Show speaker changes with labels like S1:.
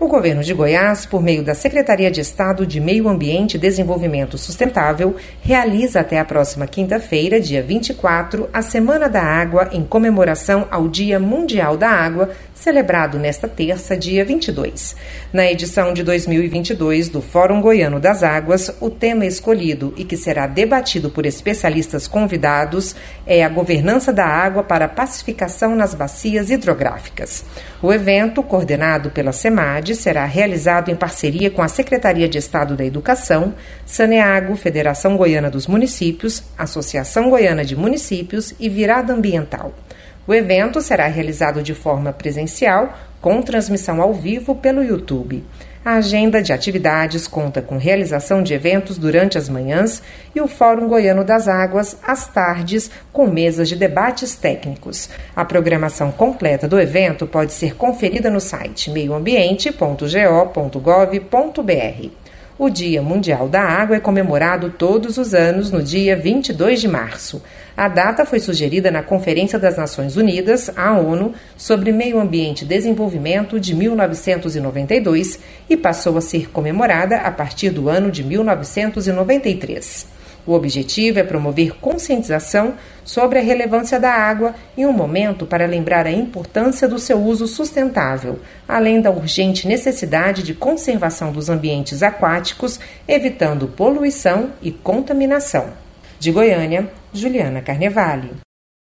S1: O governo de Goiás, por meio da Secretaria de Estado de Meio Ambiente e Desenvolvimento Sustentável, realiza até a próxima quinta-feira, dia 24, a Semana da Água em comemoração ao Dia Mundial da Água, celebrado nesta terça, dia 22. Na edição de 2022 do Fórum Goiano das Águas, o tema escolhido e que será debatido por especialistas convidados é a governança da água para a pacificação nas bacias hidrográficas. O evento, coordenado pela SEMAD, será realizado em parceria com a Secretaria de Estado da Educação, Saneago, Federação Goiana dos Municípios, Associação Goiana de Municípios e Virada Ambiental. O evento será realizado de forma presencial, com transmissão ao vivo pelo YouTube. A agenda de atividades conta com realização de eventos durante as manhãs e o Fórum Goiano das Águas às tardes, com mesas de debates técnicos. A programação completa do evento pode ser conferida no site meioambiente.go.gov.br. O Dia Mundial da Água é comemorado todos os anos no dia 22 de março. A data foi sugerida na Conferência das Nações Unidas, a ONU, sobre Meio Ambiente e Desenvolvimento de 1992 e passou a ser comemorada a partir do ano de 1993. O objetivo é promover conscientização sobre a relevância da água em um momento para lembrar a importância do seu uso sustentável, além da urgente necessidade de conservação dos ambientes aquáticos, evitando poluição e contaminação. De Goiânia, Juliana Carnevale.